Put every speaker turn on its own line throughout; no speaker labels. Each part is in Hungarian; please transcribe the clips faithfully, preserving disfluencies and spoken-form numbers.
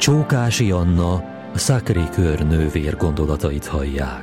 Csókási Anna, Sacré-Cœur nővér gondolatait hallják.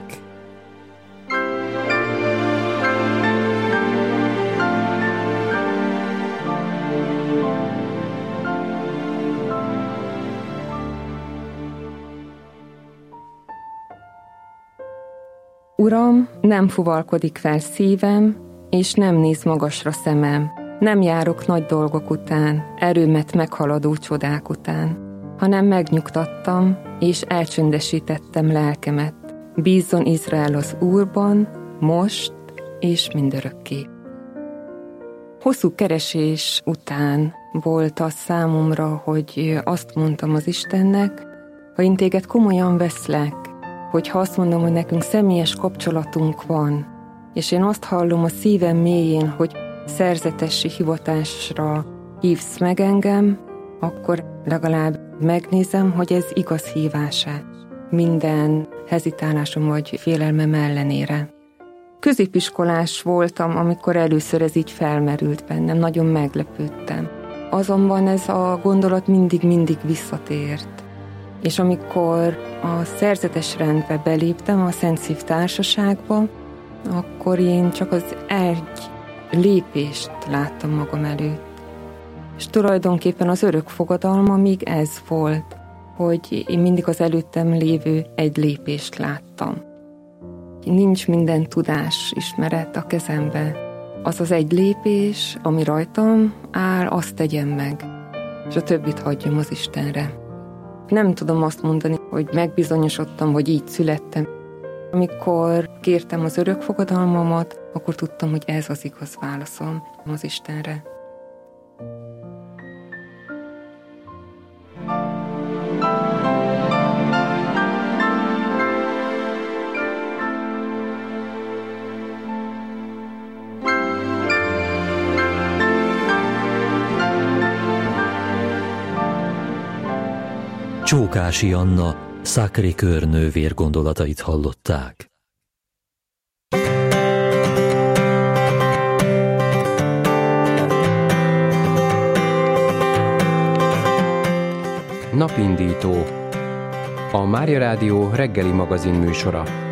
Uram, nem fuvalkodik fel szívem, és nem néz magasra szemem. Nem járok nagy dolgok után, erőmet meghaladó csodák után, hanem megnyugtattam, és elcsöndesítettem lelkemet. Bízzon Izrael az Úrban, most és mindörökké. Hosszú keresés után volt az számomra, hogy azt mondtam az Istennek, ha én téged komolyan veszlek, hogyha azt mondom, hogy nekünk személyes kapcsolatunk van, és én azt hallom a szívem mélyén, hogy szerzetesi hivatásra hívsz meg engem, akkor legalább megnézem, hogy ez igaz hívás-e. Minden hezitálásom vagy félelmem ellenére. Középiskolás voltam, amikor először ez így felmerült bennem, nagyon meglepődtem. Azonban ez a gondolat mindig-mindig visszatért. És amikor a szerzetes rendbe beléptem, a Szent Szív Társaságba, akkor én csak az egy lépést láttam magam előtt. És tulajdonképpen az örök fogadalma még ez volt, hogy én mindig az előttem lévő egy lépést láttam. Nincs minden tudás, ismeret a kezembe. Az az egy lépés, ami rajtam áll, azt tegyem meg, és a többit hagyjam az Istenre. Nem tudom azt mondani, hogy megbizonyosodtam, hogy így születtem. Amikor kértem az örök fogadalmamat, akkor tudtam, hogy ez az igaz válaszom az Istenre.
Csókási Anna, Sacré-Cœur nővér gondolatait hallották.
Napindító. A Mária Rádió reggeli magazin műsora.